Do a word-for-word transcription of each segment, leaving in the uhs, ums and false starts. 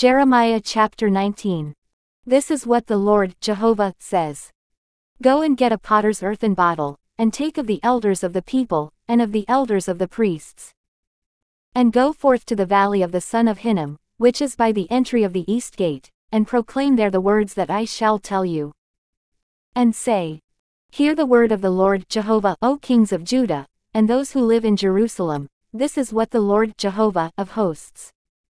Jeremiah chapter nineteen. This is what the Lord, Jehovah, says. Go and get a potter's earthen bottle, and take of the elders of the people, and of the elders of the priests. And go forth to the valley of the son of Hinnom, which is by the entry of the east gate, and proclaim there the words that I shall tell you. And say, Hear the word of the Lord Jehovah, O kings of Judah, and those who live in Jerusalem. This is what the Lord Jehovah of hosts,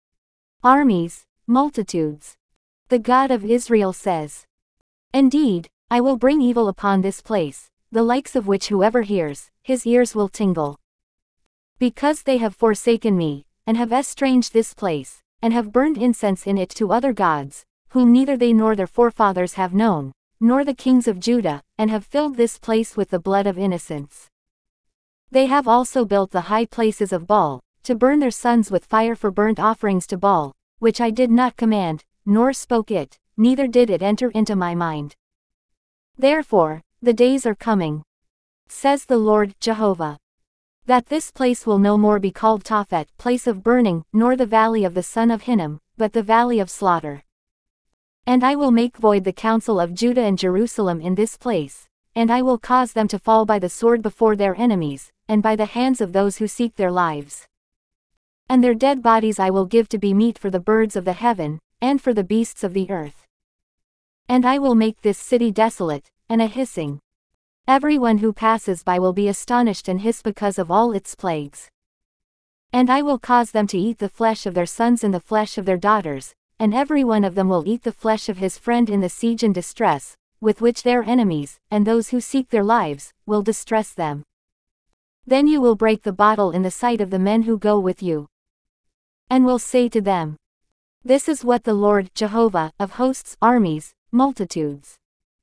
armies, multitudes, the God of Israel says. Indeed, I will bring evil upon this place, the likes of which whoever hears, his ears will tingle. Because they have forsaken me, and have estranged this place, and have burned incense in it to other gods, whom neither they nor their forefathers have known, nor the kings of Judah, and have filled this place with the blood of innocents. They have also built the high places of Baal, to burn their sons with fire for burnt offerings to Baal, which I did not command, nor spoke it, neither did it enter into my mind. Therefore, the days are coming, says the Lord Jehovah, that this place will no more be called Tophet, place of burning, nor the valley of the son of Hinnom, but the valley of slaughter. And I will make void the counsel of Judah and Jerusalem in this place, and I will cause them to fall by the sword before their enemies, and by the hands of those who seek their lives. And their dead bodies I will give to be meat for the birds of the heaven, and for the beasts of the earth. And I will make this city desolate, and a hissing. Everyone who passes by will be astonished and hiss because of all its plagues. And I will cause them to eat the flesh of their sons and the flesh of their daughters, and every one of them will eat the flesh of his friend in the siege and distress, with which their enemies, and those who seek their lives, will distress them. Then you will break the bottle in the sight of the men who go with you, and will say to them, This is what the Lord Jehovah of hosts, armies, multitudes,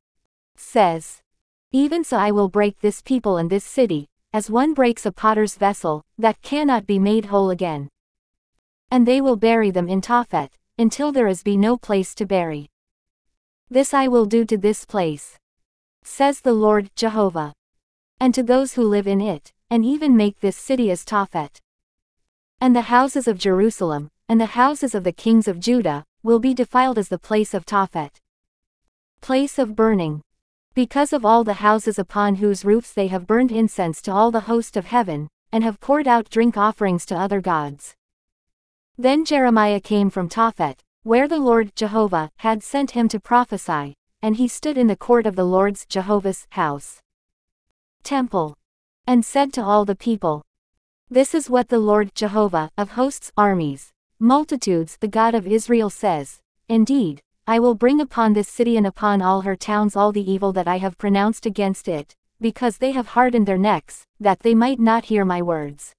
says. Even so I will break this people and this city, as one breaks a potter's vessel, that cannot be made whole again. And they will bury them in Tophet, until there is be no place to bury. This I will do to this place, says the Lord Jehovah, and to those who live in it, and even make this city as Tophet. And the houses of Jerusalem, and the houses of the kings of Judah, will be defiled as the place of Tophet, place of burning, because of all the houses upon whose roofs they have burned incense to all the host of heaven, and have poured out drink offerings to other gods. Then Jeremiah came from Tophet, where the Lord Jehovah had sent him to prophesy, and he stood in the court of the Lord's Jehovah's house, temple, and said to all the people, This is what the Lord Jehovah of hosts, armies, multitudes, the God of Israel says, Indeed, I will bring upon this city and upon all her towns all the evil that I have pronounced against it, because they have hardened their necks, that they might not hear my words.